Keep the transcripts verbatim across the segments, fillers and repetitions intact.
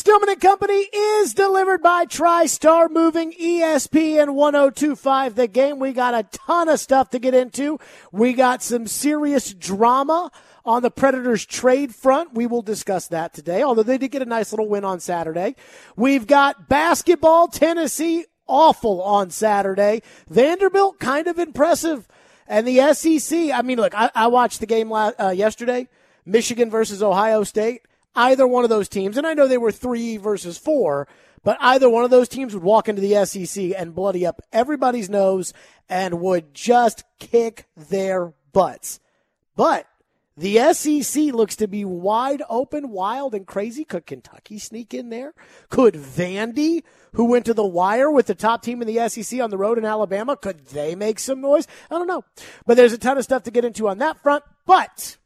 Stillman and Company is delivered by TriStar Moving, E S P N one oh two point five The Game. We got a ton of stuff to get into. We got some serious drama on the Predators trade front. We will discuss that today, although they did get a nice little win on Saturday. We've got basketball, Tennessee, awful on Saturday. Vanderbilt, kind of impressive. And the S E C, I mean, look, I, I watched the game la- uh, yesterday, Michigan versus Ohio State. Either one of those teams, and I know they were three versus four, but either one of those teams would walk into the S E C and bloody up everybody's nose and would just kick their butts. But the S E C looks to be wide open, wild, and crazy. Could Kentucky sneak in there? Could Vandy, who went to the wire with the top team in the S E C on the road in Alabama, could they make some noise? I don't know. But there's a ton of stuff to get into on that front. But...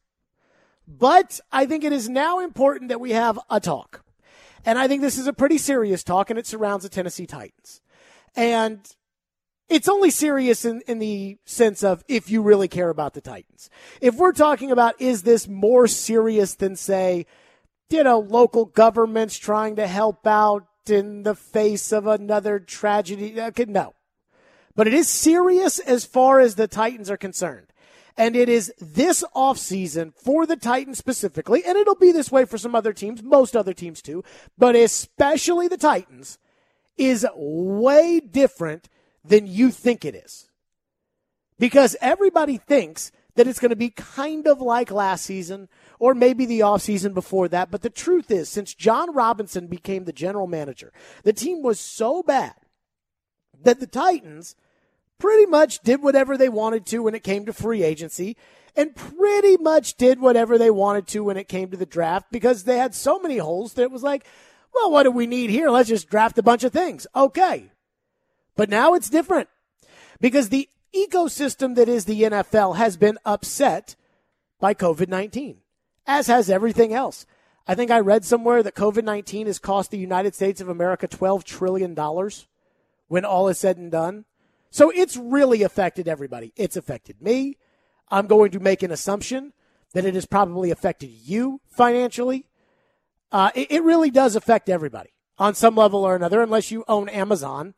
But I think it is now important that we have a talk. And I think this is a pretty serious talk, and it surrounds the Tennessee Titans. And it's only serious in, in the sense of if you really care about the Titans. If we're talking about is this more serious than, say, you know, local governments trying to help out in the face of another tragedy, okay, no. But it is serious as far as the Titans are concerned. And it is this offseason for the Titans specifically, and it'll be this way for some other teams, most other teams too, but especially the Titans, is way different than you think it is. Because everybody thinks that it's going to be kind of like last season or maybe the offseason before that. But the truth is, since John Robinson became the general manager, the team was so bad that the Titans pretty much did whatever they wanted to when it came to free agency and pretty much did whatever they wanted to when it came to the draft because they had so many holes that it was like, well, what do we need here? Let's just draft a bunch of things. Okay. But now it's different because the ecosystem that is the N F L has been upset by covid nineteen, as has everything else. I think I read somewhere that covid nineteen has cost the United States of America twelve trillion dollars when all is said and done. So it's really affected everybody. It's affected me. I'm going to make an assumption that it has probably affected you financially. Uh, it, it really does affect everybody on some level or another, unless you own Amazon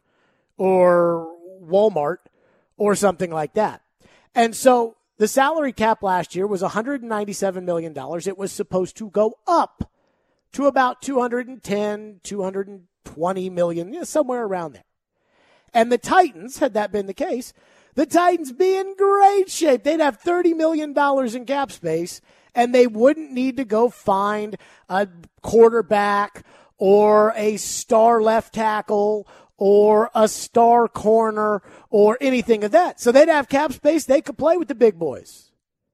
or Walmart or something like that. And so the salary cap last year was one hundred ninety-seven million dollars. It was supposed to go up to about two hundred ten, two hundred twenty million, you know, somewhere around there. And the Titans, had that been the case, the Titans be in great shape. They'd have thirty million dollars in cap space, and they wouldn't need to go find a quarterback or a star left tackle or a star corner or anything of that. So they'd have cap space. They could play with the big boys.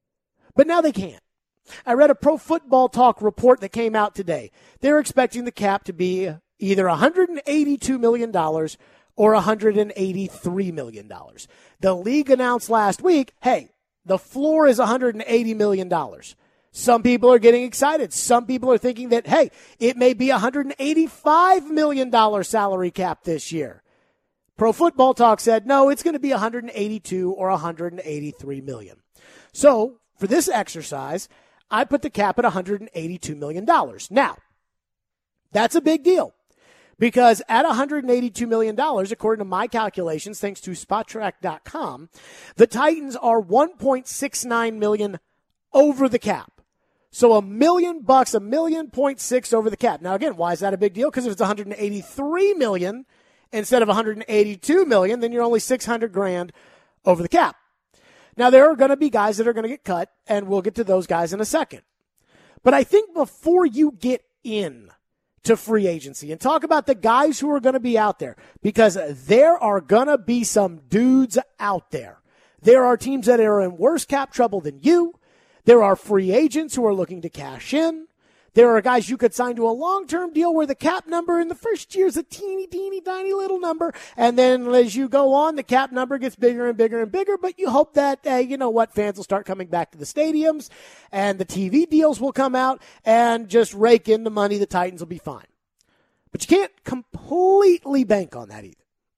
But now they can't. I read a Pro Football Talk report that came out today. They're expecting the cap to be either one hundred eighty-two million dollars or one hundred eighty-three million dollars. The league announced last week, hey, the floor is one hundred eighty million dollars. Some people are getting excited. Some people are thinking that, hey, it may be one hundred eighty-five million dollars salary cap this year. Pro Football Talk said, no, it's going to be one hundred eighty-two or one hundred eighty-three million dollars. So for this exercise, I put the cap at one hundred eighty-two million dollars. Now, that's a big deal. Because at one hundred eighty-two million dollars, according to my calculations, thanks to Spot Track dot com, the Titans are one point six nine million dollars over the cap. So a million bucks, a million point six over the cap. Now, again, why is that a big deal? Because if it's one hundred eighty-three million dollars instead of one hundred eighty-two million dollars, then you're only six hundred grand over the cap. Now, there are going to be guys that are going to get cut, and we'll get to those guys in a second. But I think before you get in to free agency and talk about the guys who are going to be out there, because there are going to be some dudes out there. There are teams that are in worse cap trouble than you. There are free agents who are looking to cash in. There are guys you could sign to a long-term deal where the cap number in the first year is a teeny, teeny, tiny little number. And then as you go on, the cap number gets bigger and bigger and bigger. But you hope that, uh, you know what, fans will start coming back to the stadiums and the T V deals will come out and just rake in the money. The Titans will be fine. But you can't completely bank on that either.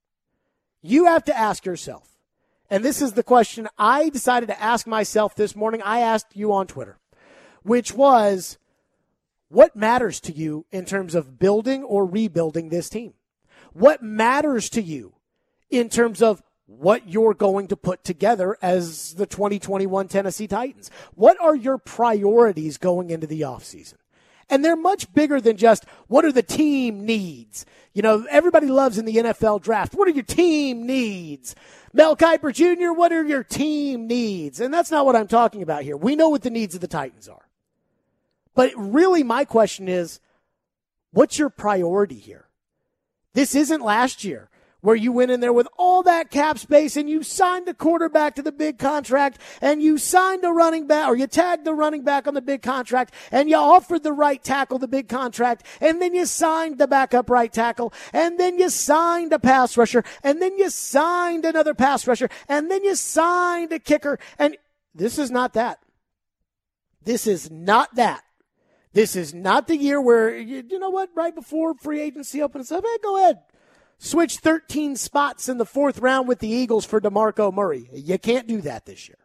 You have to ask yourself, and this is the question I decided to ask myself this morning. I asked you on Twitter, which was, What matters to you in terms of building or rebuilding this team? What matters to you in terms of what you're going to put together as the twenty twenty-one Tennessee Titans? What are your priorities going into the offseason? And they're much bigger than just what are the team needs. You know, everybody loves in the N F L draft, what are your team needs? Mel Kiper Junior, what are your team needs? And that's not what I'm talking about here. We know what the needs of the Titans are. But really my question is, what's your priority here? This isn't last year, where you went in there with all that cap space and you signed the quarterback to the big contract and you signed a running back, or you tagged the running back on the big contract and you offered the right tackle the big contract and then you signed the backup right tackle and then you signed a pass rusher and then you signed another pass rusher and then you signed a kicker. And this is not that. This is not that. This is not the year where, you, you know what, right before free agency opens up, hey, go ahead. Switch thirteen spots in the fourth round with the Eagles for DeMarco Murray. You can't do that this year.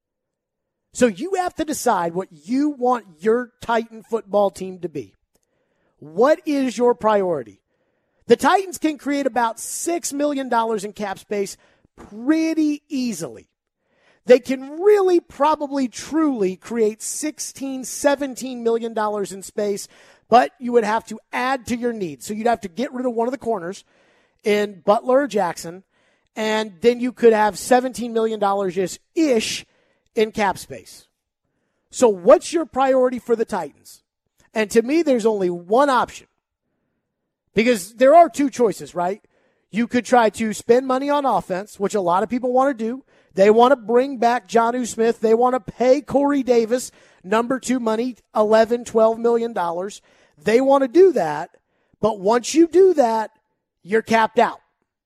So you have to decide what you want your Titan football team to be. What is your priority? The Titans can create about six million dollars in cap space pretty easily. They can really probably truly create sixteen, seventeen million dollars in space, but you would have to add to your needs. So you'd have to get rid of one of the corners in Butler or Jackson, and then you could have seventeen million dollars ish in cap space. So what's your priority for the Titans? And to me, there's only one option. Because there are two choices, right? You could try to spend money on offense, which a lot of people want to do. They want to bring back Jonnu Smith. They want to pay Corey Davis number two money, eleven, twelve million dollars. They want to do that. But once you do that, you're capped out.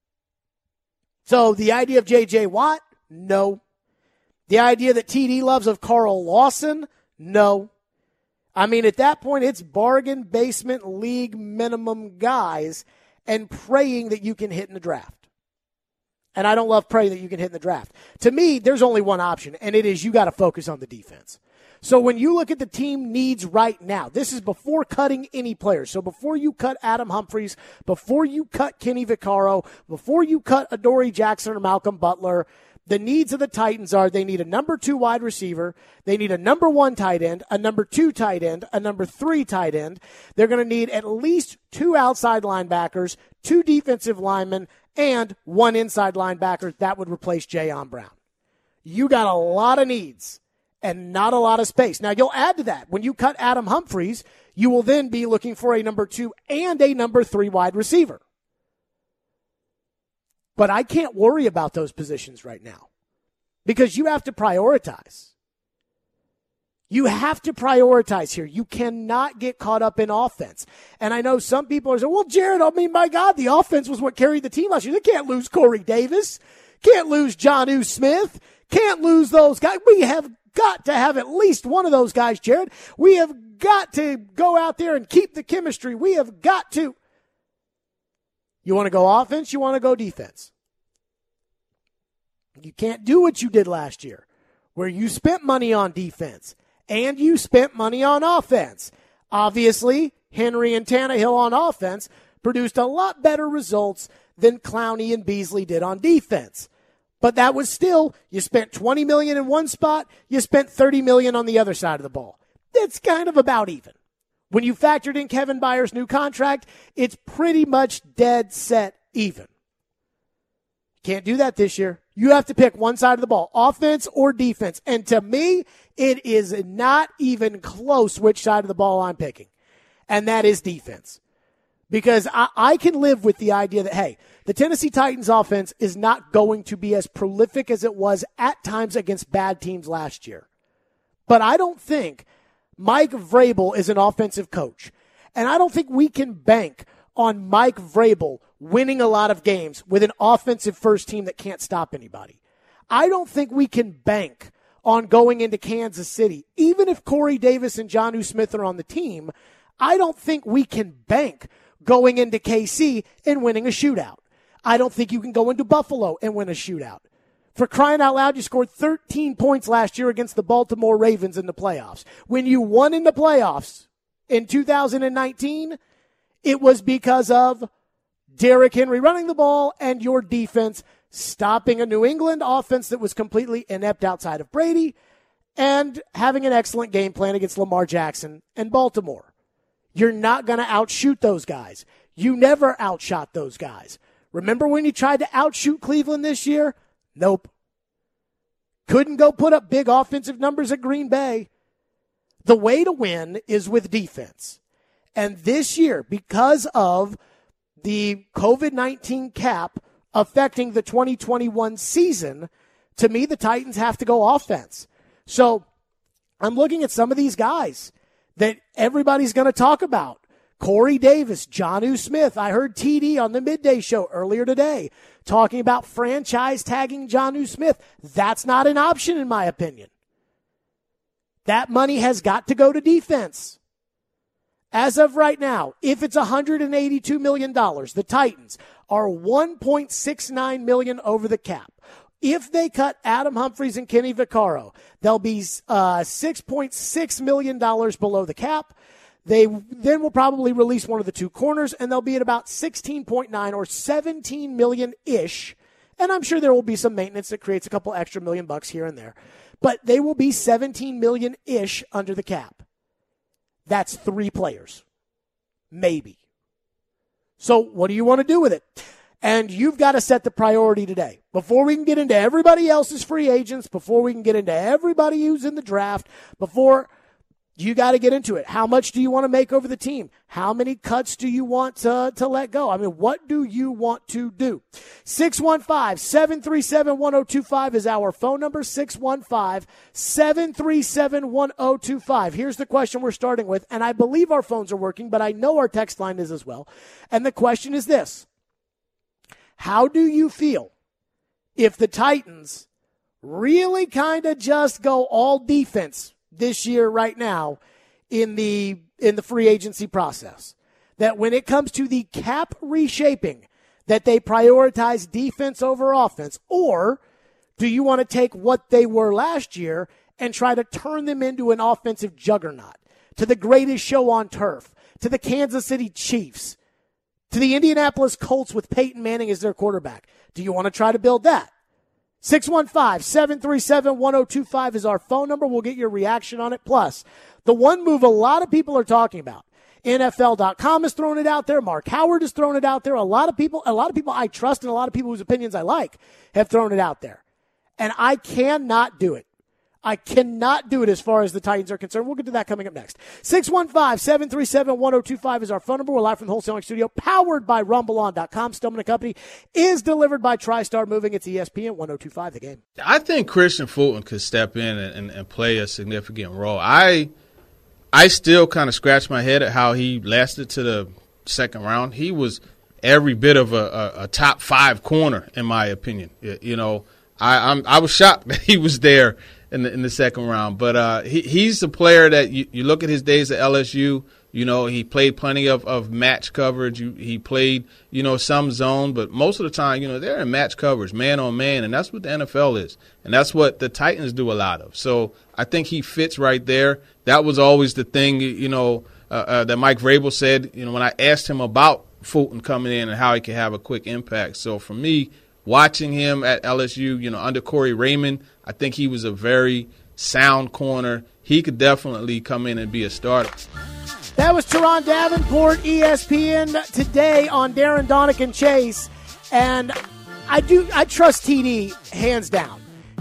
So the idea of J J Watt, no. The idea that T D loves of Carl Lawson, no. I mean, at that point, it's bargain basement league minimum guys and praying that you can hit in the draft. And I don't love praying that you can hit in the draft. To me, there's only one option, and it is you got to focus on the defense. So when you look at the team needs right now, this is before cutting any players. So before you cut Adam Humphries, before you cut Kenny Vaccaro, before you cut Adoree Jackson or Malcolm Butler, the needs of the Titans are they need a number two wide receiver, they need a number one tight end, a number two tight end, a number three tight end. They're going to need at least two outside linebackers, two defensive linemen, and one inside linebacker. That would replace Jayon Brown. You got a lot of needs and not a lot of space. Now, you'll add to that. When you cut Adam Humphries, you will then be looking for a number two and a number three wide receiver. But I can't worry about those positions right now because you have to prioritize. You have to prioritize here. You cannot get caught up in offense. And I know some people are saying, well, Jared, I mean, my God, the offense was what carried the team last year. They can't lose Corey Davis. Can't lose Jonnu Smith. Can't lose those guys. We have got to have at least one of those guys, Jared. We have got to go out there and keep the chemistry. We have got to. You want to go offense? You want to go defense? You can't do what you did last year, where you spent money on defense and you spent money on offense. Obviously, Henry and Tannehill on offense produced a lot better results than Clowney and Beasley did on defense. But that was still, you spent twenty million dollars in one spot, you spent thirty million dollars on the other side of the ball. That's kind of about even. When you factored in Kevin Byers' new contract, it's pretty much dead set even. Can't do that this year. You have to pick one side of the ball, offense or defense. And to me, it is not even close which side of the ball I'm picking. And that is defense. Because I, I can live with the idea that, hey, the Tennessee Titans offense is not going to be as prolific as it was at times against bad teams last year. But I don't think Mike Vrabel is an offensive coach. And I don't think we can bank on Mike Vrabel winning a lot of games with an offensive first team that can't stop anybody. I don't think we can bank on going into Kansas City. Even if Corey Davis and Jonnu Smith are on the team, I don't think we can bank going into K C and winning a shootout. I don't think you can go into Buffalo and win a shootout. For crying out loud, you scored thirteen points last year against the Baltimore Ravens in the playoffs. When you won in the playoffs, in two thousand nineteen, it was because of Derrick Henry running the ball and your defense stopping a New England offense that was completely inept outside of Brady and having an excellent game plan against Lamar Jackson and Baltimore. You're not going to outshoot those guys. You never outshot those guys. Remember when you tried to outshoot Cleveland this year? Nope. Couldn't go put up big offensive numbers at Green Bay. The way to win is with defense. And this year, because of the covid nineteen cap affecting the twenty twenty-one season, to me, the Titans have to go offense. So I'm looking at some of these guys that everybody's going to talk about. Corey Davis, Jonnu Smith. I heard T D on the midday show earlier today talking about franchise tagging Jonnu Smith. That's not an option in my opinion. That money has got to go to defense. As of right now, if it's one hundred eighty-two million dollars, the Titans are one point six nine million dollars over the cap. If they cut Adam Humphries and Kenny Vaccaro, they'll be uh, six point six million dollars below the cap. They then will probably release one of the two corners, and they'll be at about sixteen point nine or seventeen million-ish. And I'm sure there will be some maintenance that creates a couple extra million bucks here and there. But they will be seventeen million-ish under the cap. That's three players. Maybe. So what do you want to do with it? And you've got to set the priority today. Before we can get into everybody else's free agents, before we can get into everybody who's in the draft, before you got to get into it. How much do you want to make over the team? How many cuts do you want to, to let go? I mean, what do you want to do? six one five, seven three seven, one oh two five is our phone number, six one five, seven three seven, one oh two five. Here's the question we're starting with, and I believe our phones are working, but I know our text line is as well. And the question is this. How do you feel if the Titans really kind of just go all defense this year right now in the in the free agency process? That when it comes to the cap reshaping, that they prioritize defense over offense? Or do you want to take what they were last year and try to turn them into an offensive juggernaut, to the greatest show on turf, to the Kansas City Chiefs, to the Indianapolis Colts with Peyton Manning as their quarterback? Do you want to try to build that? six one five, seven three seven, one oh two five is our phone number. We'll get your reaction on it. Plus, the one move a lot of people are talking about, N F L dot com has thrown it out there. Mark Howard has thrown it out there. A lot of people, a lot of people I trust and a lot of people whose opinions I like have thrown it out there. And I cannot do it. I cannot do it as far as the Titans are concerned. We'll get to that coming up next. six one five, seven three seven, one oh two five is our phone number. We're live from the wholesaling studio, powered by rumble on dot com. Stillman and Company is delivered by TriStar Moving. It's E S P N one oh two five, The Game. I think Christian Fulton could step in and, and, and play a significant role. I I still kind of scratch my head at how he lasted to the second round. He was every bit of a, a, a top five corner, in my opinion. You know, I I'm, I was shocked that he was there in the in the second round. But uh, he he's a player that you, you look at his days at L S U. You know, he played plenty of, of match coverage. You, he played, you know, some zone, but most of the time, you know, they're in match coverage, man on man, and that's what the N F L is. And that's what the Titans do a lot of. So I think he fits right there. That was always the thing, you know, uh, uh, that Mike Vrabel said, you know, when I asked him about Fulton coming in and how he could have a quick impact. So for me, watching him at L S U, you know, under Corey Raymond, I think he was a very sound corner. He could definitely come in and be a starter. That was Teron Davenport, E S P N Today on Darren Donick and Chase. And I do I trust T D hands down.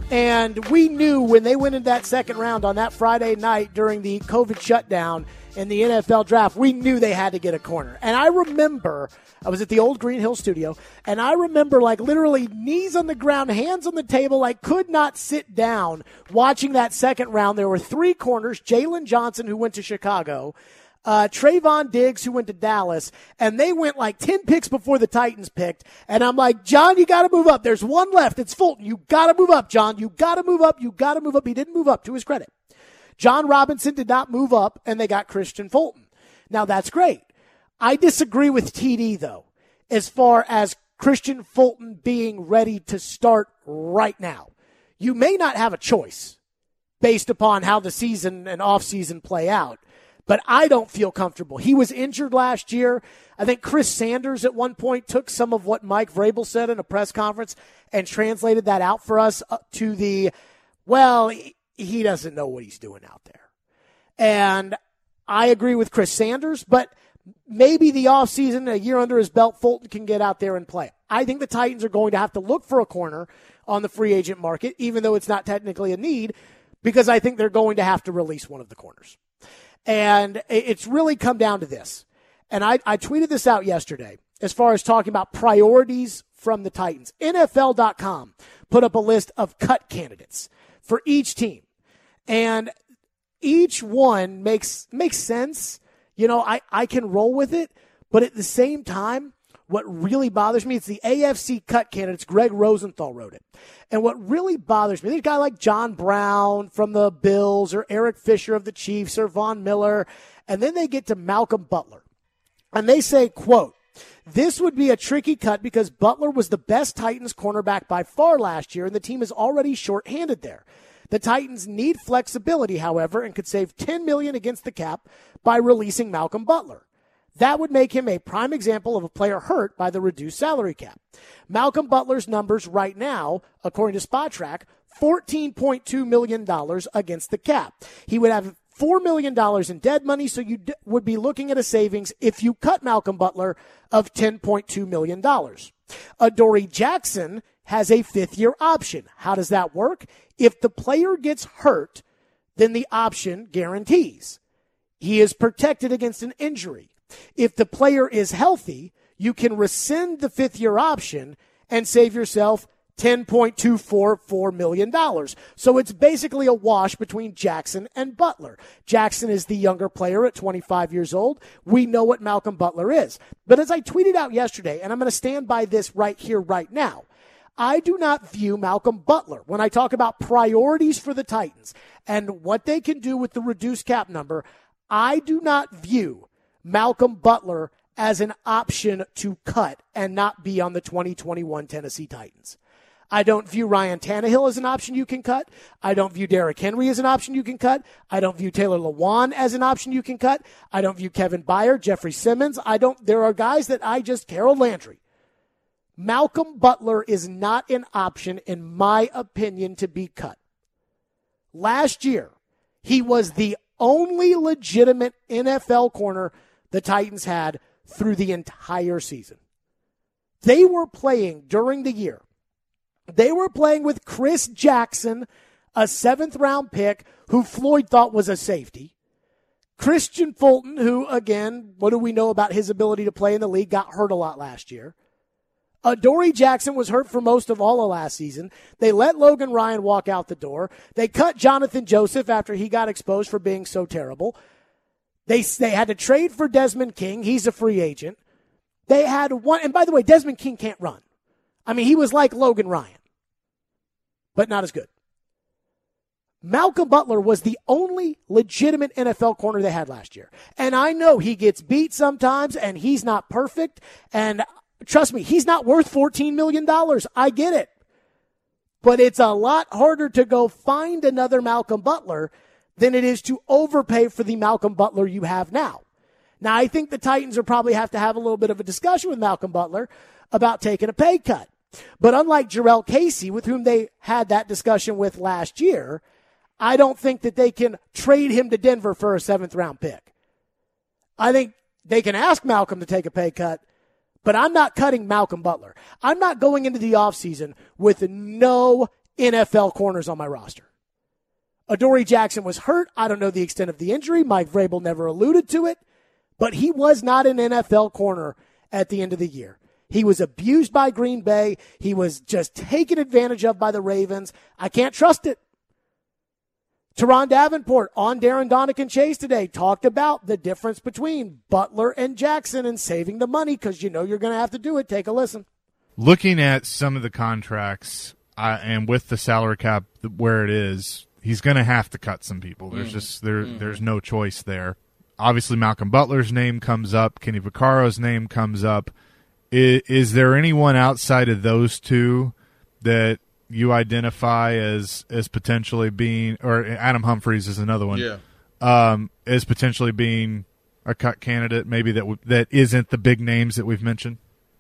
And we knew when they went into that second round on that Friday night during the COVID shutdown in the N F L draft, we knew they had to get a corner. And I remember I was at the old Green Hill studio, and I remember like literally knees on the ground, hands on the table, like could not sit down watching that second round. There were three corners, Jalen Johnson, who went to Chicago, Uh, Trayvon Diggs, who went to Dallas, and they went like ten picks before the Titans picked. And I'm like, John, you got to move up. There's one left. It's Fulton. You got to move up, John. You got to move up. You got to move up. He didn't move up, to his credit. John Robinson did not move up, and they got Christian Fulton. Now, that's great. I disagree with T D, though, as far as Christian Fulton being ready to start right now. You may not have a choice based upon how the season and offseason play out. But I don't feel comfortable. He was injured last year. I think Chris Sanders at one point took some of what Mike Vrabel said in a press conference and translated that out for us to the, well, he doesn't know what he's doing out there. And I agree with Chris Sanders, but maybe the offseason, a year under his belt, Fulton can get out there and play. I think the Titans are going to have to look for a corner on the free agent market, even though it's not technically a need, because I think they're going to have to release one of the corners. And it's really come down to this. And I, I tweeted this out yesterday as far as talking about priorities from the Titans. N F L dot com put up a list of cut candidates for each team. And each one makes makes sense. You know, I, I can roll with it. But at the same time, what really bothers me, it's the A F C cut candidates. Greg Rosenthal wrote it. And what really bothers me, there's a guy like John Brown from the Bills or Eric Fisher of the Chiefs or Von Miller. And then they get to Malcolm Butler. And they say, quote, this would be a tricky cut because Butler was the best Titans cornerback by far last year, and the team is already shorthanded there. The Titans need flexibility, however, and could save ten million dollars against the cap by releasing Malcolm Butler. That would make him a prime example of a player hurt by the reduced salary cap. Malcolm Butler's numbers right now, according to SpotTrack, fourteen point two million dollars against the cap. He would have four million dollars in dead money, so you d- would be looking at a savings if you cut Malcolm Butler of ten point two million dollars. Adoree Jackson has a fifth-year option. How does that work? If the player gets hurt, then the option guarantees. He is protected against an injury. If the player is healthy, you can rescind the fifth-year option and save yourself ten point two four four million dollars. So it's basically a wash between Jackson and Butler. Jackson is the younger player at twenty-five years old. We know what Malcolm Butler is. But as I tweeted out yesterday, and I'm going to stand by this right here, right now, I do not view Malcolm Butler, when I talk about priorities for the Titans and what they can do with the reduced cap number, I do not view Malcolm Butler as an option to cut and not be on the twenty twenty-one Tennessee Titans. I don't view Ryan Tannehill as an option you can cut. I don't view Derrick Henry as an option you can cut. I don't view Taylor Lewan as an option you can cut. I don't view Kevin Byard, Jeffrey Simmons. I don't, there are guys that I just, Harold Landry. Malcolm Butler is not an option, in my opinion, to be cut. Last year, he was the only legitimate N F L corner the Titans had through the entire season. They were playing during the year. They were playing with Chris Jackson, a seventh-round pick who Floyd thought was a safety. Christian Fulton, who, again, what do we know about his ability to play in the league, got hurt a lot last year. Adoree Jackson was hurt for most of all of last season. They let Logan Ryan walk out the door. They cut Jonathan Joseph after he got exposed for being so terrible. They they had to trade for Desmond King. He's a free agent. They had one, and by the way, Desmond King can't run. I mean, he was like Logan Ryan, but not as good. Malcolm Butler was the only legitimate N F L corner they had last year. And I know he gets beat sometimes, and he's not perfect, and trust me, he's not worth fourteen million dollars. I get it. But it's a lot harder to go find another Malcolm Butler than it is to overpay for the Malcolm Butler you have now. Now, I think the Titans will probably have to have a little bit of a discussion with Malcolm Butler about taking a pay cut. But unlike Jarrell Casey, with whom they had that discussion with last year, I don't think that they can trade him to Denver for a seventh-round pick. I think they can ask Malcolm to take a pay cut, but I'm not cutting Malcolm Butler. I'm not going into the offseason with no N F L corners on my roster. Adoree Jackson was hurt. I don't know the extent of the injury. Mike Vrabel never alluded to it, but he was not an N F L corner at the end of the year. He was abused by Green Bay. He was just taken advantage of by the Ravens. I can't trust it. Teron Davenport on Darren Donican Chase today talked about the difference between Butler and Jackson and saving the money because you know you're going to have to do it. Take a listen. Looking at some of the contracts uh, and with the salary cap where it is, he's going to have to cut some people. There's mm. just there. Mm. There's no choice there. Obviously, Malcolm Butler's name comes up. Kenny Vaccaro's name comes up. Is, is there anyone outside of those two that you identify as as potentially being, or Adam Humphries is another one. Yeah. Um, as potentially being a cut candidate, maybe that w- that isn't the big names that we've mentioned?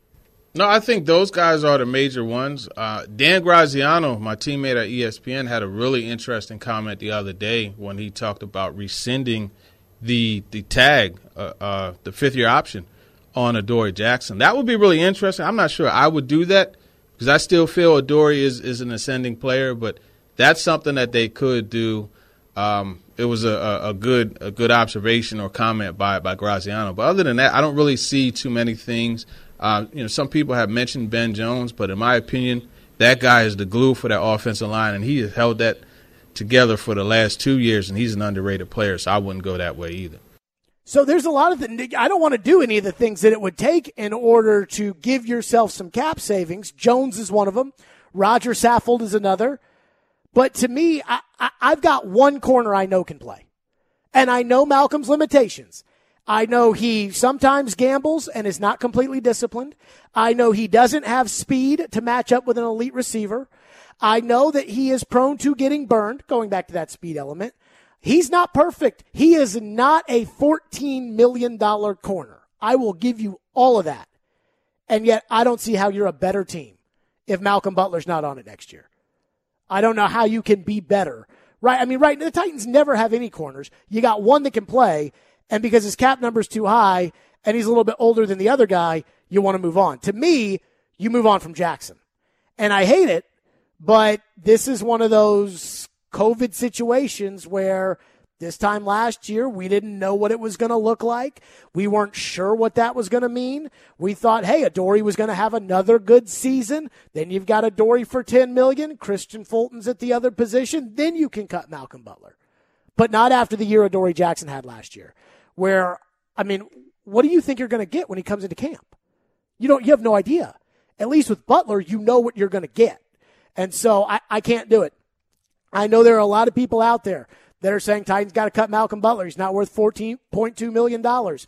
No, I think those guys are the major ones. Uh, Dan Graziano, my teammate at E S P N, had a really interesting comment the other day when he talked about rescinding the the tag, uh, uh, the fifth-year option on Adoree Jackson. That would be really interesting. I'm not sure I would do that because I still feel Adoree is, is an ascending player, but that's something that they could do. Um, it was a, a, a good a good observation or comment by by Graziano. But other than that, I don't really see too many things. Uh, you know, some people have mentioned Ben Jones, but in my opinion, that guy is the glue for that offensive line, and he has held that together for the last two years, and he's an underrated player, so I wouldn't go that way either. So there's a lot of the, I don't want to do any of the things that it would take in order to give yourself some cap savings. Jones is one of them. Roger Saffold is another. But to me, I, I, I've got one corner I know can play. And I know Malcolm's limitations. I know he sometimes gambles and is not completely disciplined. I know he doesn't have speed to match up with an elite receiver. I know that he is prone to getting burned, going back to that speed element. He's not perfect. He is not a fourteen million dollars corner. I will give you all of that. And yet I don't see how you're a better team if Malcolm Butler's not on it next year. I don't know how you can be better. Right? I mean, right, the Titans never have any corners. You got one that can play, and because his cap number's too high and he's a little bit older than the other guy, you want to move on. To me, you move on from Jackson. And I hate it, but this is one of those COVID situations where this time last year, we didn't know what it was going to look like. We weren't sure what that was going to mean. We thought, hey, Adoree was going to have another good season. Then you've got Adoree for ten million dollars. Christian Fulton's at the other position. Then you can cut Malcolm Butler. But not after the year Adoree Jackson had last year, where, I mean, what do you think you're going to get when he comes into camp? You don't, you have no idea. At least with Butler, you know what you're going to get. And so I, I can't do it. I know there are a lot of people out there that are saying Titans got to cut Malcolm Butler. He's not worth fourteen point two million dollars.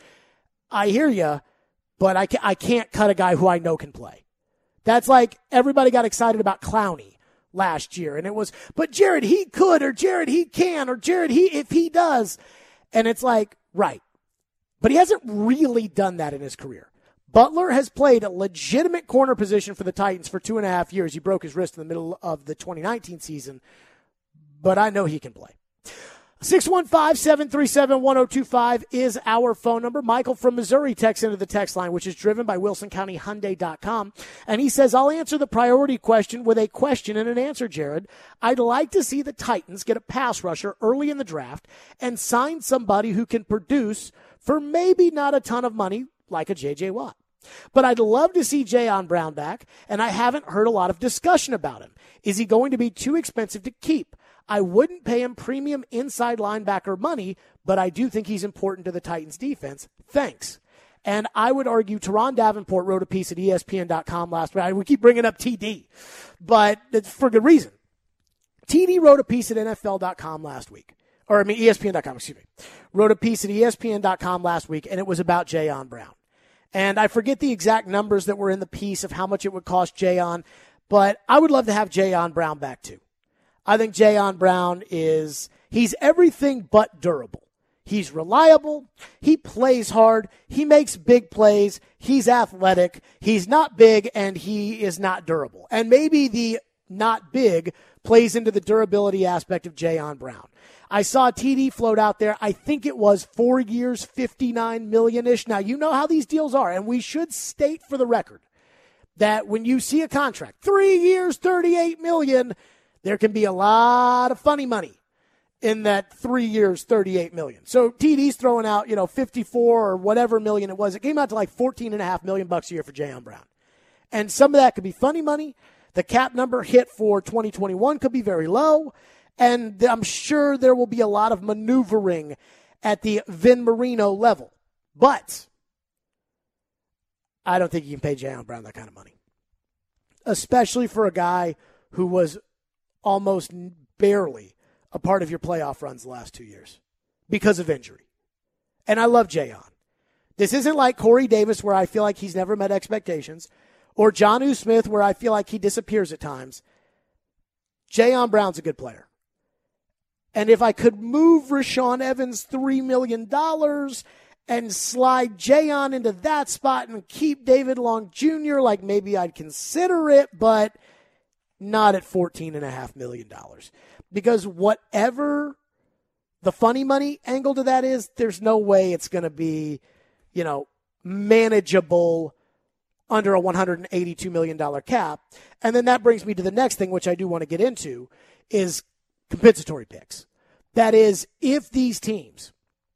I hear you, but I, ca- I can't cut a guy who I know can play. That's like everybody got excited about Clowney last year, and it was, but Jared, he could, or Jared, he can, or Jared, he if he does. And it's like, right. But he hasn't really done that in his career. Butler has played a legitimate corner position for the Titans for two and a half years. He broke his wrist in the middle of the twenty nineteen season, but I know he can play. six one five, seven three seven, one oh two five is our phone number. Michael from Missouri texts into the text line, which is driven by Wilson County Hyundai dot com. And he says, I'll answer the priority question with a question and an answer, Jared. I'd like to see the Titans get a pass rusher early in the draft and sign somebody who can produce for maybe not a ton of money like a J J. Watt. But I'd love to see Jayon Brown back, and I haven't heard a lot of discussion about him. Is he going to be too expensive to keep? I wouldn't pay him premium inside linebacker money, but I do think he's important to the Titans defense. Thanks. And I would argue Teron Davenport wrote a piece at E S P N dot com last week. We keep bringing up T D, but it's for good reason. T D wrote a piece at N F L dot com last week. Or, I mean, E S P N dot com, excuse me. Wrote a piece at E S P N dot com last week, and it was about Jayon Brown. And I forget the exact numbers that were in the piece of how much it would cost Jayon, but I would love to have Jayon Brown back too. I think Jayon Brown is, he's everything but durable. He's reliable. He plays hard. He makes big plays. He's athletic. He's not big, and he is not durable. And maybe the not big plays into the durability aspect of Jayon Brown. I saw T D float out there. I think it was four years, fifty-nine million-ish. Now, you know how these deals are, and we should state for the record that when you see a contract, three years, thirty-eight million dollars, there can be a lot of funny money in that three years, thirty-eight million dollars. So T D's throwing out, you know, fifty-four or whatever million it was. It came out to like fourteen and a half million bucks a year for Jayon Brown. And some of that could be funny money. The cap number hit for twenty twenty-one could be very low. And I'm sure there will be a lot of maneuvering at the Vin Marino level. But I don't think you can pay Jayon Brown that kind of money, especially for a guy who was almost barely a part of your playoff runs the last two years because of injury. And I love Jayon. This isn't like Corey Davis, where I feel like he's never met expectations, or Jonnu Smith, where I feel like he disappears at times. Jayon Brown's a good player. And if I could move Rashaan Evans three million dollars and slide Jayon into that spot and keep David Long Junior, like maybe I'd consider it, but not at fourteen point five million dollars. Because whatever the funny money angle to that is, there's no way it's going to be, you know, manageable under a one hundred eighty-two million dollars cap. And then that brings me to the next thing, which I do want to get into, is compensatory picks. That is, if these teams,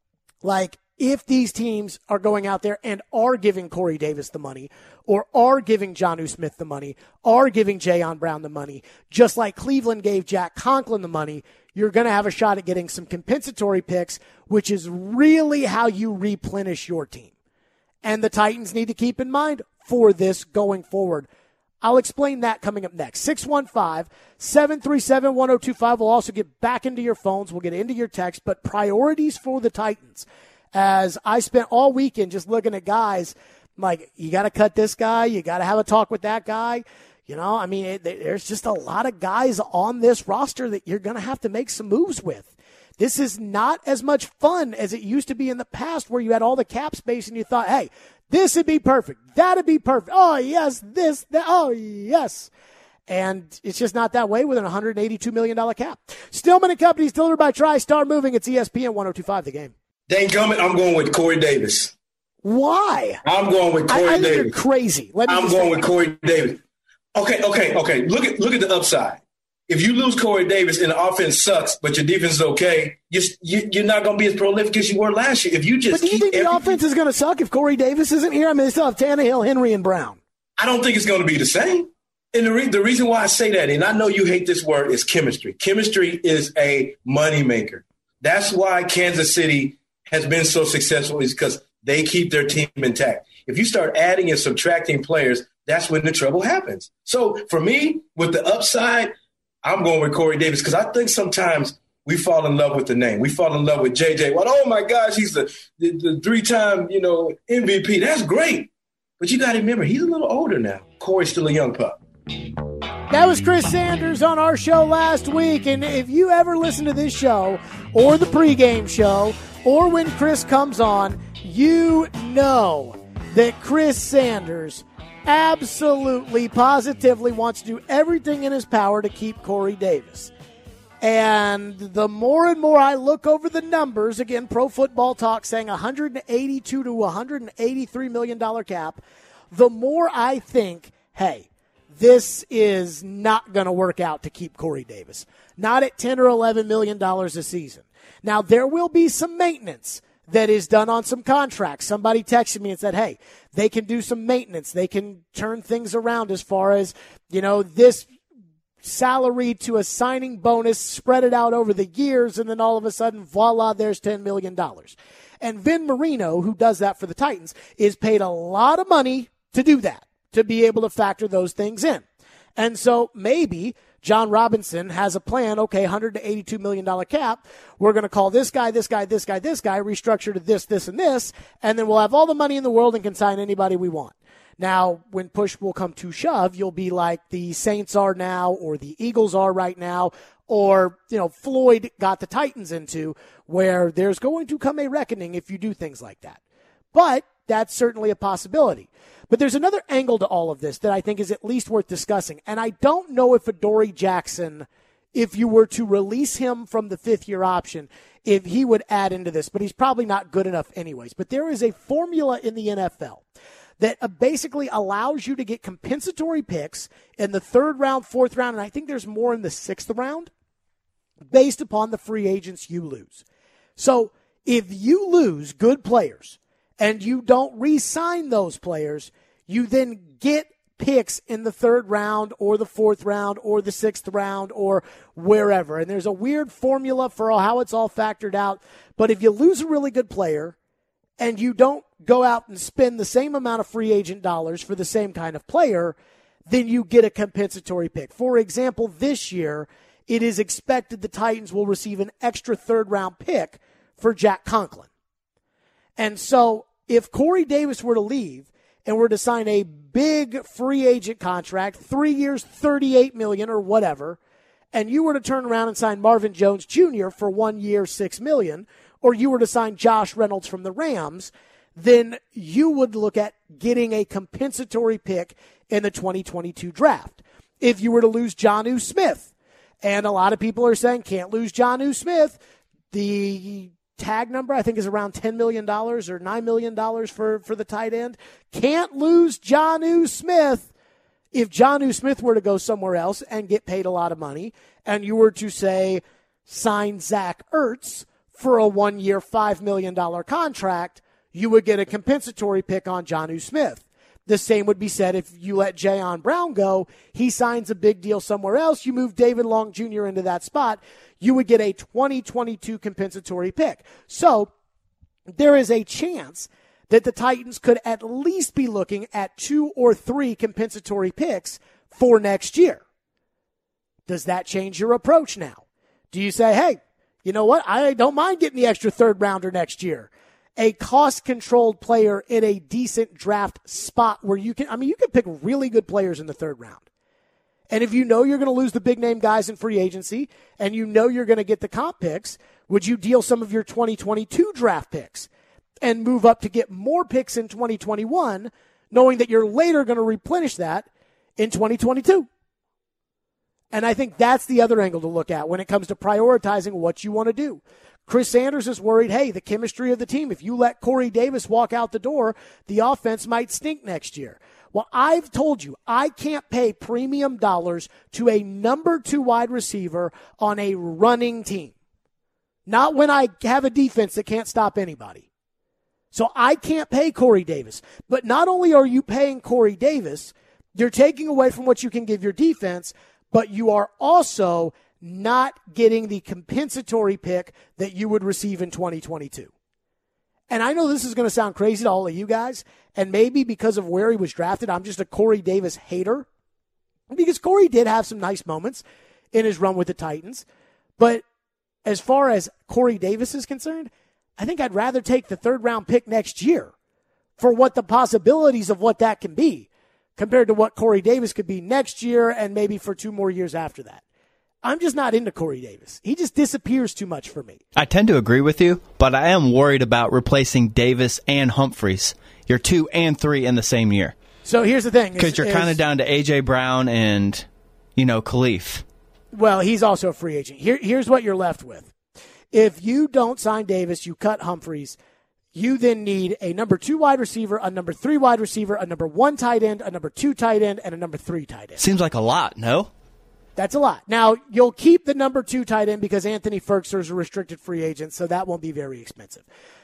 like if these teams are going out there and are giving Corey Davis the money, or are giving Jonnu Smith the money, are giving Jayon Brown the money, just like Cleveland gave Jack Conklin the money, you're going to have a shot at getting some compensatory picks, which is really how you replenish your team. And the Titans need to keep in mind for this going forward. I'll explain that coming up next. six one five, seven three seven, one oh two five. We'll also get back into your phones. We'll get into your text. But priorities for the Titans. As I spent all weekend just looking at guys, like, you got to cut this guy. You got to have a talk with that guy. You know, I mean, it, there's just a lot of guys on this roster that you're going to have to make some moves with. This is not as much fun as it used to be in the past, where you had all the cap space and you thought, hey, this would be perfect. That'd be perfect. Oh, yes, this, that, oh, yes. And it's just not that way with an one hundred eighty-two million dollars cap. Stillman and Company, delivered by TriStar Moving. It's E S P N one oh two point five, The Game. Danggummit, I'm going with Corey Davis. Why? I'm going with Corey I, I Davis. Think you're crazy. Let me I'm going with Corey Davis. Okay, okay, okay. Look at look at the upside. If you lose Corey Davis and the offense sucks, but your defense is okay, you're, you're not going to be as prolific as you were last year. If you just but do you keep think every, the offense is going to suck if Corey Davis isn't here? I mean, they still have Tannehill, Henry, and Brown. I don't think it's going to be the same. And the, re- the reason why I say that, and I know you hate this word, is chemistry. Chemistry is a moneymaker. That's why Kansas City has been so successful, is because they keep their team intact. If you start adding and subtracting players, that's when the trouble happens. So for me, with the upside, I'm going with Corey Davis, because I think sometimes we fall in love with the name. We fall in love with J J. Well, oh, my gosh, he's the, the, the three-time, you know, M V P. That's great. But you got to remember, he's a little older now. Corey's still a young pup. That was Chris Sanders on our show last week. And if you ever listen to this show or the pregame show or when Chris comes on, you know that Chris Sanders absolutely, positively wants to do everything in his power to keep Corey Davis. And the more and more I look over the numbers, again, Pro Football Talk saying one hundred eighty-two to one hundred eighty-three million dollars cap, the more I think, hey, this is not going to work out to keep Corey Davis. Not at ten or eleven million dollars a season. Now, there will be some maintenance that is done on some contracts. Somebody texted me and said, hey, they can do some maintenance. They can turn things around as far as, you know, this salary to a signing bonus, spread it out over the years, and then all of a sudden, voila, there's ten million dollars. And Vin Marino, who does that for the Titans, is paid a lot of money to do that, to be able to factor those things in. And so maybe John Robinson has a plan, okay, one hundred eighty-two million dollars cap. We're going to call this guy, this guy, this guy, this guy, restructure to this, this, and this, and then we'll have all the money in the world and can sign anybody we want. Now, when push will come to shove, you'll be like the Saints are now, or the Eagles are right now, or, you know, Floyd got the Titans into, where there's going to come a reckoning if you do things like that. But that's certainly a possibility. But there's another angle to all of this that I think is at least worth discussing. And I don't know if Adoree Jackson, if you were to release him from the fifth-year option, if he would add into this. But he's probably not good enough anyways. But there is a formula in the N F L that basically allows you to get compensatory picks in the third round, fourth round, and I think there's more in the sixth round, based upon the free agents you lose. So if you lose good players and you don't re-sign those players, you then get picks in the third round or the fourth round or the sixth round or wherever. And there's a weird formula for how it's all factored out. But if you lose a really good player and you don't go out and spend the same amount of free agent dollars for the same kind of player, then you get a compensatory pick. For example, this year, it is expected the Titans will receive an extra third-round pick for Jack Conklin. And so if Corey Davis were to leave and were to sign a big free agent contract, three years, thirty-eight million dollars or whatever, and you were to turn around and sign Marvin Jones Junior for one year, six million dollars, or you were to sign Josh Reynolds from the Rams, then you would look at getting a compensatory pick in the twenty twenty-two draft. If you were to lose Jonnu Smith, and a lot of people are saying can't lose Jonnu Smith, the tag number I think is around ten million dollars or nine million dollars for, for the tight end. Can't lose Jonnu Smith. If Jonnu Smith were to go somewhere else and get paid a lot of money, and you were to, say, sign Zach Ertz for a one-year, five million dollars contract, you would get a compensatory pick on Jonnu Smith. The same would be said if you let Jayon Brown go. He signs a big deal somewhere else. You move David Long Junior into that spot. You would get a twenty twenty-two compensatory pick. So there is a chance that the Titans could at least be looking at two or three compensatory picks for next year. Does that change your approach now? Do you say, hey, you know what? I don't mind getting the extra third rounder next year. A cost-controlled player in a decent draft spot where you can, I mean, you can pick really good players in the third round. And if you know you're going to lose the big-name guys in free agency and you know you're going to get the comp picks, would you deal some of your twenty twenty-two draft picks and move up to get more picks in twenty twenty-one, knowing that you're later going to replenish that in twenty twenty-two? And I think that's the other angle to look at when it comes to prioritizing what you want to do. Chris Sanders is worried, hey, the chemistry of the team, if you let Corey Davis walk out the door, the offense might stink next year. Well, I've told you, I can't pay premium dollars to a number two wide receiver on a running team. Not when I have a defense that can't stop anybody. So I can't pay Corey Davis. But not only are you paying Corey Davis, you're taking away from what you can give your defense, but you are also not getting the compensatory pick that you would receive in twenty twenty-two. And I know this is going to sound crazy to all of you guys, and maybe because of where he was drafted, I'm just a Corey Davis hater, because Corey did have some nice moments in his run with the Titans. But as far as Corey Davis is concerned, I think I'd rather take the third-round pick next year for what the possibilities of what that can be compared to what Corey Davis could be next year and maybe for two more years after that. I'm just not into Corey Davis. He just disappears too much for me. I tend to agree with you, but I am worried about replacing Davis and Humphreys. You're two and three in the same year. So here's the thing. Because you're kind of down to A J. Brown and, you know, Khalif. Well, he's also a free agent. Here, here's what you're left with. If you don't sign Davis, you cut Humphreys, you then need a number two wide receiver, a number three wide receiver, a number one tight end, a number two tight end, and a number three tight end. Seems like a lot, no? That's a lot. Now, you'll keep the number two tight end because Anthony Ferguson is a restricted free agent, so that won't be very expensive.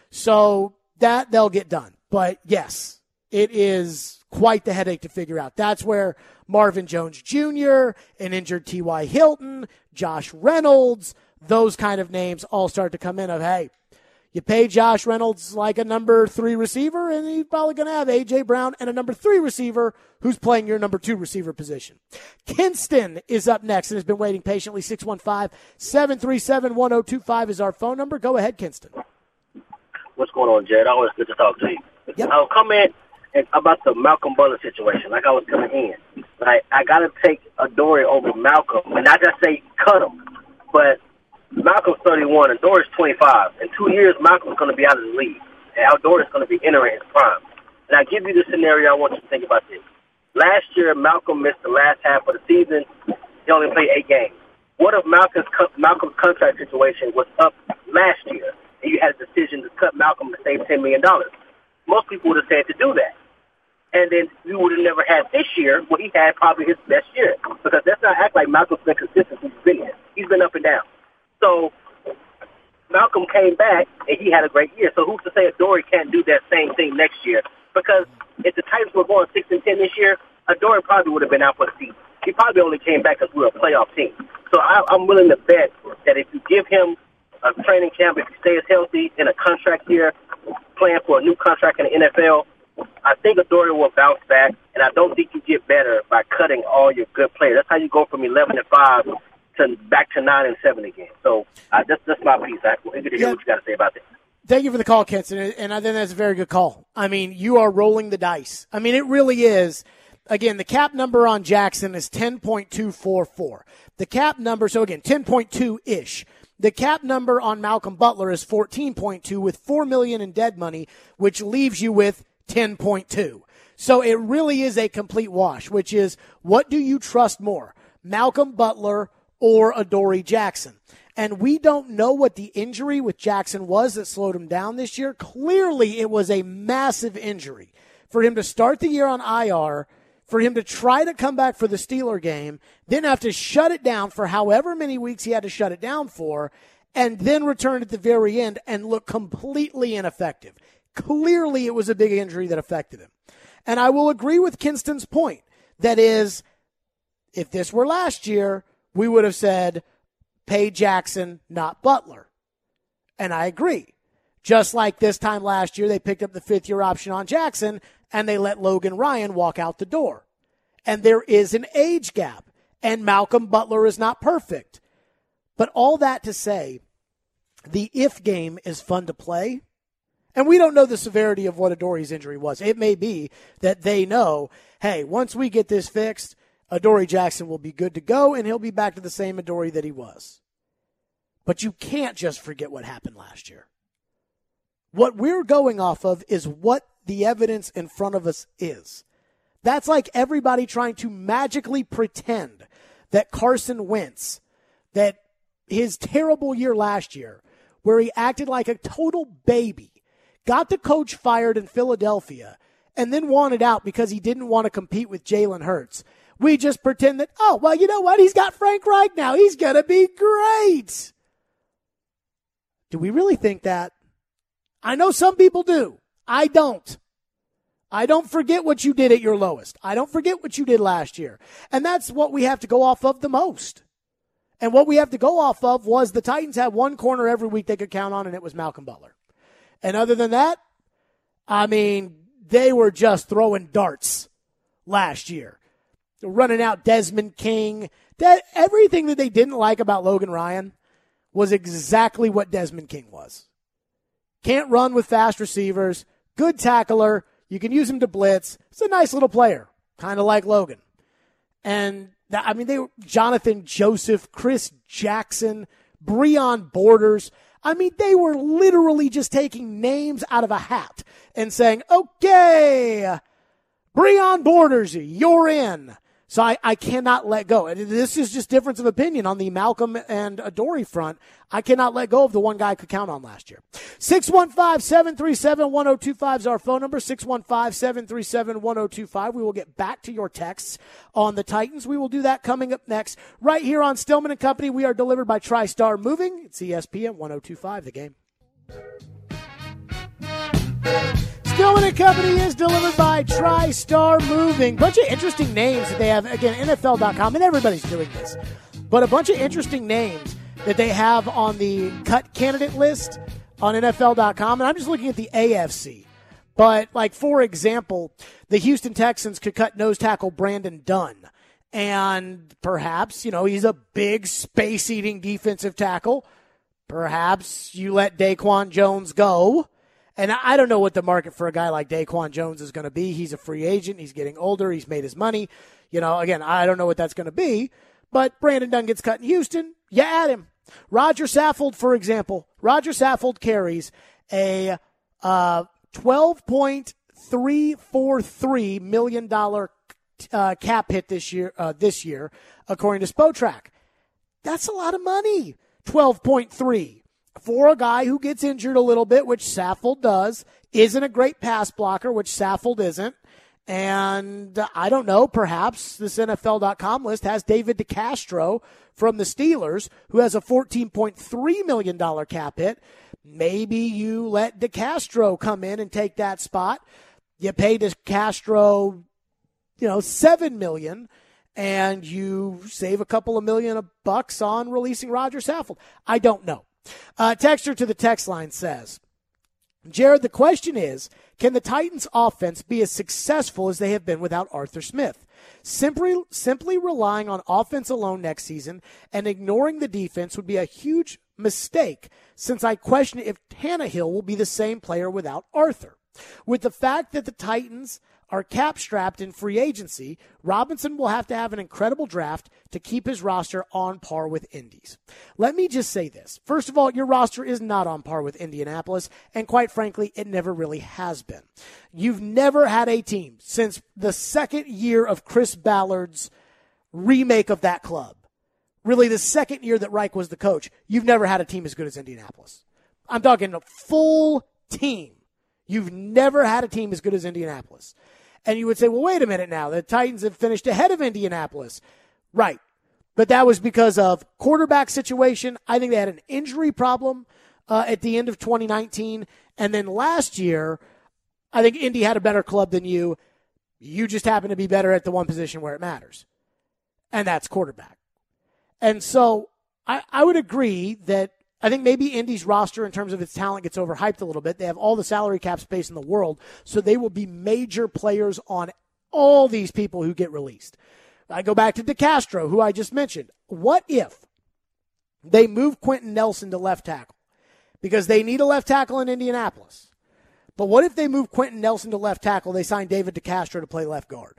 So that they'll get done. But, yes, it is quite the headache to figure out. That's where Marvin Jones Junior, an injured T Y. Hilton, Josh Reynolds, those kind of names all start to come in of, hey, you pay Josh Reynolds like a number three receiver, and he's probably going to have A J. Brown and a number three receiver who's playing your number two receiver position. Kinston is up next and has been waiting patiently. six one five, seven three seven, one oh two five is our phone number. Go ahead, Kinston. What's going on, Jared? Always good to talk to you. Yep. I'll comment about the Malcolm Butler situation, like I was coming in. Like, I got to take Adoree over Malcolm, and not just say cut him, but Malcolm's thirty-one and Adoree's twenty-five. In two years, Malcolm's going to be out of the league, and Adoree's going to be entering his prime. And I give you the scenario. I want you to think about this. Last year, Malcolm missed the last half of the season. He only played eight games. What if Malcolm's Malcolm's contract situation was up last year, and you had a decision to cut Malcolm to save ten million dollars? Most people would have said to do that. And then you would have never had this year where he had probably his best year. Because let's not act like Malcolm's been consistent since he's been here. He's been up and down. So Malcolm came back, and he had a great year. So who's to say Adoree can't do that same thing next year? Because if the Titans were going six and ten this year, Adoree probably would have been out for the season. He probably only came back because we were a playoff team. So I, I'm willing to bet that if you give him a training camp, if he stays healthy in a contract year, playing for a new contract in the N F L, I think Adoree will bounce back, and I don't think you get better by cutting all your good players. That's how you go from eleven and five to back to nine and seven again. So uh, that's that's my piece. I want to hear what you got to say about that. Thank you for the call, Kinston, and I think that's a very good call. I mean, you are rolling the dice. I mean, it really is. again, the cap number on Jackson is ten point two four four. The cap number, so again, ten point two-ish. The cap number on Malcolm Butler is fourteen point two with four million dollars in dead money, which leaves you with ten point two. So it really is a complete wash, which is, what do you trust more, Malcolm Butler or Adoree Jackson? And we don't know what the injury with Jackson was that slowed him down this year. Clearly, it was a massive injury for him to start the year on I R, for him to try to come back for the Steeler game, then have to shut it down for however many weeks he had to shut it down for, and then return at the very end and look completely ineffective. Clearly, it was a big injury that affected him. And I will agree with Kinston's point. That is, if this were last year, we would have said, pay Jackson, not Butler. And I agree. Just like this time last year, they picked up the fifth-year option on Jackson, and they let Logan Ryan walk out the door. And there is an age gap, and Malcolm Butler is not perfect. But all that to say, the if game is fun to play. And we don't know the severity of what Adoree's injury was. It may be that they know, hey, once we get this fixed, Adoree Jackson will be good to go, and he'll be back to the same Adoree that he was. But you can't just forget what happened last year. What we're going off of is what the evidence in front of us is. That's like everybody trying to magically pretend that Carson Wentz, that his terrible year last year, where he acted like a total baby, got the coach fired in Philadelphia, and then wanted out because he didn't want to compete with Jalen Hurts. We just pretend that, oh, well, you know what? He's got Frank Reich now. He's going to be great. Do we really think that? I know some people do. I don't. I don't forget what you did at your lowest. I don't forget what you did last year. And that's what we have to go off of the most. And what we have to go off of was the Titans had one corner every week they could count on, and it was Malcolm Butler. And other than that, I mean, they were just throwing darts last year. Running out Desmond King. That, everything that they didn't like about Logan Ryan was exactly what Desmond King was. Can't run with fast receivers. Good tackler. You can use him to blitz. It's a nice little player. Kind of like Logan. And, that, I mean, they were Jonathan Joseph, Chris Jackson, Breon Borders. I mean, they were literally just taking names out of a hat and saying, okay, Breon Borders, you're in. So I, I cannot let go. And this is just difference of opinion on the Malcolm and Adoree front. I cannot let go of the one guy I could count on last year. six one five, seven three seven, one oh two five is our phone number, six one five, seven three seven, one oh two five. We will get back to your texts on the Titans. We will do that coming up next. Right here on Stillman and Company, we are delivered by TriStar Moving. It's E S P N one oh two five, The Game. Stillman and Company is delivered by TriStar Moving. Bunch of interesting names that they have. Again, N F L dot com, and everybody's doing this. But a bunch of interesting names that they have on the cut candidate list on N F L dot com. And I'm just looking at the A F C. But, like, for example, the Houston Texans could cut nose tackle Brandon Dunn. And perhaps, you know, he's a big space-eating defensive tackle. Perhaps you let Daquan Jones go. And I don't know what the market for a guy like Daquan Jones is going to be. He's a free agent. He's getting older. He's made his money. You know, again, I don't know what that's going to be. But Brandon Dunn gets cut in Houston. You add him. Roger Saffold, for example. Roger Saffold carries a uh, twelve point three four three million dollars uh, cap hit this year, uh, this year, according to Spotrac. That's a lot of money, twelve point three. For a guy who gets injured a little bit, which Saffold does, isn't a great pass blocker, which Saffold isn't. And uh, I don't know, perhaps this N F L dot com list has David DeCastro from the Steelers, who has a fourteen point three million dollars cap hit. Maybe you let DeCastro come in and take that spot. You pay DeCastro, you know, seven million dollars, and you save a couple of million of bucks on releasing Roger Saffold. I don't know. Uh, texter to the text line says, Jared, the question is, can the Titans offense be as successful as they have been without Arthur Smith? Simply, simply relying on offense alone next season and ignoring the defense would be a huge mistake, since I question if Tannehill will be the same player without Arthur. With the fact that the Titans are cap-strapped in free agency, Robinson will have to have an incredible draft to keep his roster on par with Indy's. Let me just say this. First of all, your roster is not on par with Indianapolis, and quite frankly, it never really has been. You've never had a team since the second year of Chris Ballard's remake of that club. Really, the second year that Reich was the coach, you've never had a team as good as Indianapolis. I'm talking a full team. You've never had a team as good as Indianapolis. And you would say, well, wait a minute now. The Titans have finished ahead of Indianapolis. Right. But that was because of quarterback situation. I think they had an injury problem uh, at the end of twenty nineteen. And then last year, I think Indy had a better club than you. You just happen to be better at the one position where it matters. And that's quarterback. And so I, I would agree that I think maybe Indy's roster in terms of its talent gets overhyped a little bit. They have all the salary cap space in the world, so they will be major players on all these people who get released. I go back to DeCastro, who I just mentioned. What if they move Quentin Nelson to left tackle? Because they need a left tackle in Indianapolis. But what if they move Quentin Nelson to left tackle, they sign David DeCastro to play left guard?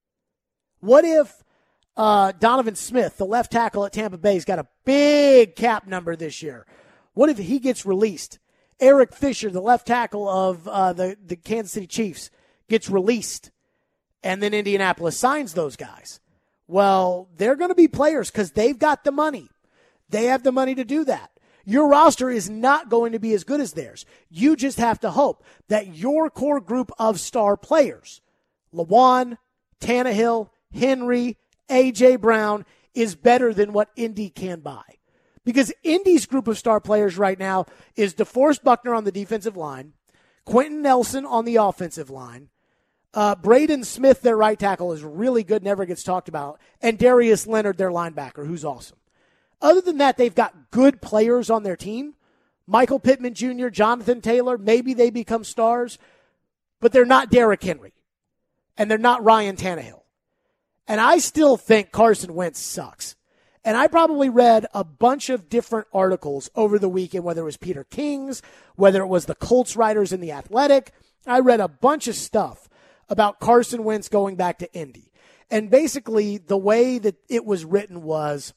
What if Uh, Donovan Smith, the left tackle at Tampa Bay, has got a big cap number this year? What if he gets released? Eric Fisher, the left tackle of uh, the, the Kansas City Chiefs, gets released, and then Indianapolis signs those guys. Well, they're going to be players because they've got the money. They have the money to do that. Your roster is not going to be as good as theirs. You just have to hope that your core group of star players, Lewan, Tannehill, Henry, A J. Brown, is better than what Indy can buy. Because Indy's group of star players right now is DeForest Buckner on the defensive line, Quentin Nelson on the offensive line, uh, Braden Smith, their right tackle, is really good, never gets talked about, and Darius Leonard, their linebacker, who's awesome. Other than that, they've got good players on their team. Michael Pittman Junior, Jonathan Taylor, maybe they become stars, but they're not Derrick Henry, and they're not Ryan Tannehill. And I still think Carson Wentz sucks. And I probably read a bunch of different articles over the weekend, whether it was Peter King's, whether it was the Colts writers in The Athletic. I read a bunch of stuff about Carson Wentz going back to Indy. And basically the way that it was written was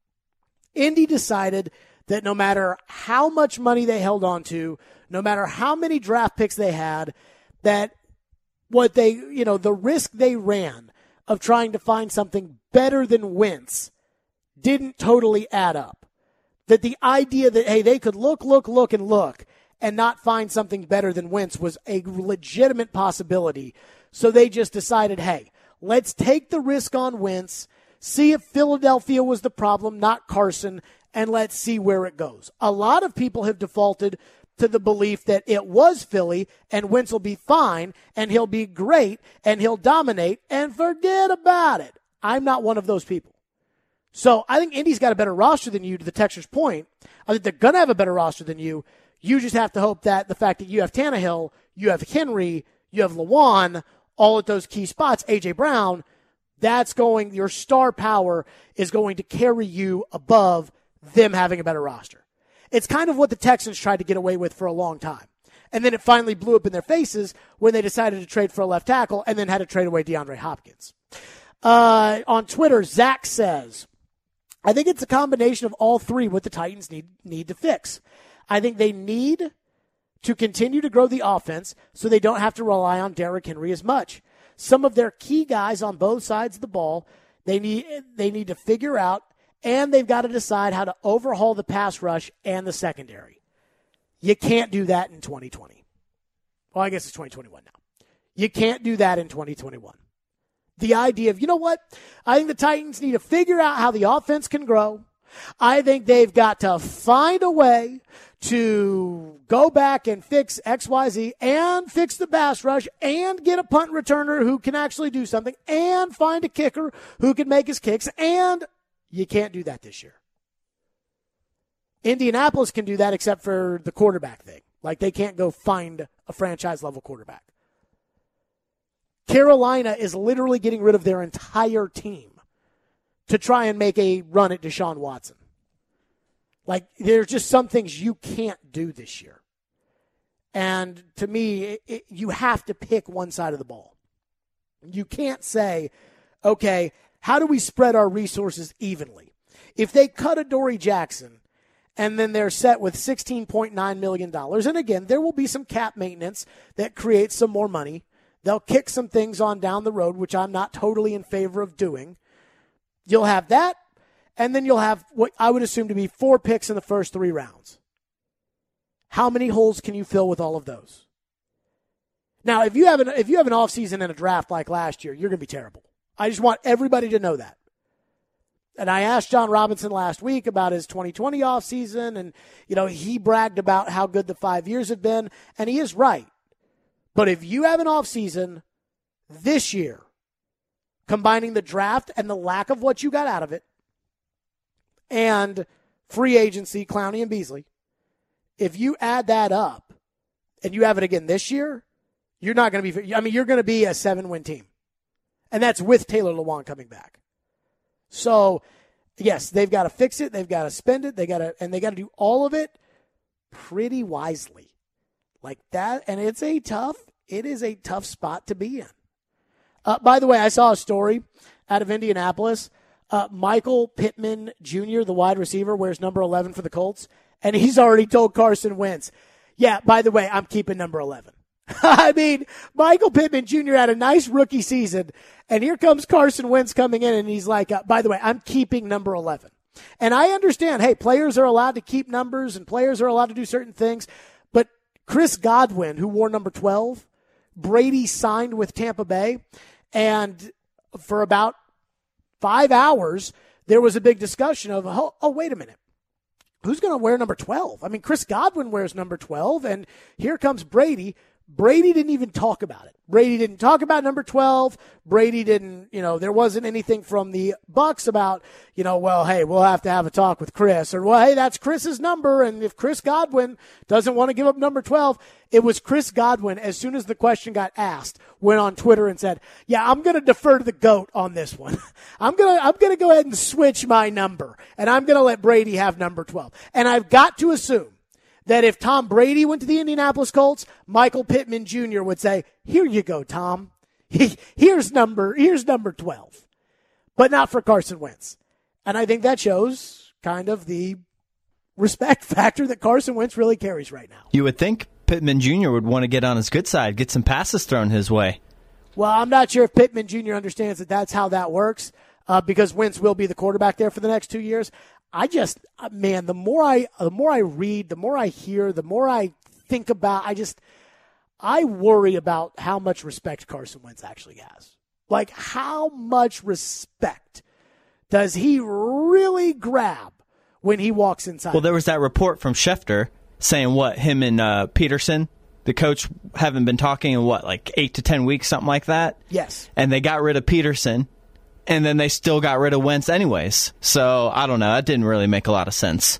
Indy decided that no matter how much money they held on to, no matter how many draft picks they had, that what they, you know, the risk they ran of trying to find something better than Wentz didn't totally add up. That the idea that, hey, they could look, look, look, and look and not find something better than Wentz was a legitimate possibility. So they just decided, hey, let's take the risk on Wentz, see if Philadelphia was the problem, not Carson, and let's see where it goes. A lot of people have defaulted to the belief that it was Philly and Wentz will be fine and he'll be great and he'll dominate and forget about it. I'm not one of those people. So I think Indy's got a better roster than you, to the Texans' point. I think they're going to have a better roster than you. You just have to hope that the fact that you have Tannehill, you have Henry, you have Lewan, all at those key spots, A J. Brown, that's going, your star power is going to carry you above them having a better roster. It's kind of what the Texans tried to get away with for a long time. And then it finally blew up in their faces when they decided to trade for a left tackle and then had to trade away DeAndre Hopkins. Uh, on Twitter, Zach says, I think it's a combination of all three what the Titans need need to fix. I think they need to continue to grow the offense so they don't have to rely on Derrick Henry as much. Some of their key guys on both sides of the ball, they need they need to figure out, and they've got to decide how to overhaul the pass rush and the secondary. You can't do that in twenty twenty. Well, I guess it's twenty twenty-one now. You can't do that in twenty twenty-one. The idea of, you know what? I think the Titans need to figure out how the offense can grow. I think they've got to find a way to go back and fix X Y Z and fix the pass rush and get a punt returner who can actually do something and find a kicker who can make his kicks, and you can't do that this year. Indianapolis can do that except for the quarterback thing. Like, they can't go find a franchise-level quarterback. Carolina is literally getting rid of their entire team to try and make a run at Deshaun Watson. Like, there's just some things you can't do this year. And to me, it, it, you have to pick one side of the ball. You can't say, okay, how do we spread our resources evenly? If they cut Adoree Jackson and then they're set with sixteen point nine million dollars, and again, there will be some cap maintenance that creates some more money. They'll kick some things on down the road, which I'm not totally in favor of doing. You'll have that, and then you'll have what I would assume to be four picks in the first three rounds. How many holes can you fill with all of those? Now, if you have an if you have an offseason and a draft like last year, you're going to be terrible. I just want everybody to know that. And I asked John Robinson last week about his twenty twenty offseason, and you know he bragged about how good the five years have been, and he is right. But if you have an offseason this year, combining the draft and the lack of what you got out of it, and free agency, Clowney and Beasley, if you add that up and you have it again this year, you're not going to be, I mean, you're going to be a seven-win team. And that's with Taylor Lewan coming back. So, yes, they've got to fix it. They've got to spend it. They got to, and they got to do all of it pretty wisely. Like that, and it's a tough, it is a tough spot to be in. Uh, by the way, I saw a story out of Indianapolis. Uh, Michael Pittman Junior, the wide receiver, wears number eleven for the Colts, and he's already told Carson Wentz, yeah, by the way, I'm keeping number eleven. I mean, Michael Pittman Junior had a nice rookie season, and here comes Carson Wentz coming in, and he's like, uh, by the way, I'm keeping number eleven. And I understand, hey, players are allowed to keep numbers, and players are allowed to do certain things, but Chris Godwin, who wore number twelve, Brady signed with Tampa Bay, and for about five hours, there was a big discussion of, oh, oh wait a minute. Who's going to wear number twelve? I mean, Chris Godwin wears number twelve, and here comes Brady. Brady didn't even talk about it. Brady didn't talk about number twelve. Brady didn't, you know, there wasn't anything from the Bucs about, you know, well, hey, we'll have to have a talk with Chris. Or, well, hey, that's Chris's number, and if Chris Godwin doesn't want to give up number twelve, it was Chris Godwin, as soon as the question got asked, went on Twitter and said, yeah, I'm going to defer to the GOAT on this one. I'm going to I'm going to go ahead and switch my number, and I'm going to let Brady have number twelve. And I've got to assume that if Tom Brady went to the Indianapolis Colts, Michael Pittman Junior would say, here you go, Tom. Here's number, here's number twelve. But not for Carson Wentz. And I think that shows kind of the respect factor that Carson Wentz really carries right now. You would think Pittman Junior would want to get on his good side, get some passes thrown his way. Well, I'm not sure if Pittman Junior understands that that's how that works, uh, because Wentz will be the quarterback there for the next two years. I just, man, the more I, the more I read, the more I hear, the more I think about, I just, I worry about how much respect Carson Wentz actually has. Like, how much respect does he really grab when he walks inside? Well, there was that report from Schefter saying what, him and uh, Peterson, the coach, haven't been talking in what, like eight to ten weeks, something like that? Yes. And they got rid of Peterson. And then they still got rid of Wentz anyways. So, I don't know. That didn't really make a lot of sense.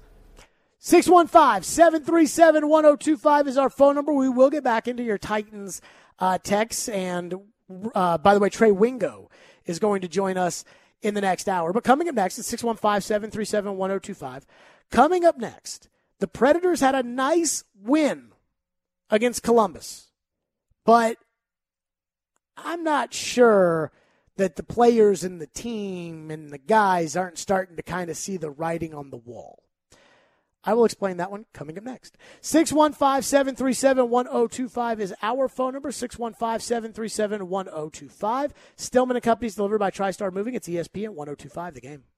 six one five, seven three seven, one oh two five is our phone number. We will get back into your Titans uh, texts. And, uh, by the way, Trey Wingo is going to join us in the next hour. But coming up next is six one five, seven three seven, one oh two five. Coming up next, the Predators had a nice win against Columbus. But I'm not sure that the players and the team and the guys aren't starting to kind of see the writing on the wall. I will explain that one coming up next. six one five, seven three seven, one oh two five is our phone number, six one five, seven three seven, one oh two five. Stillman and Company's delivered by TriStar Moving. It's E S P N one oh two five, The Game.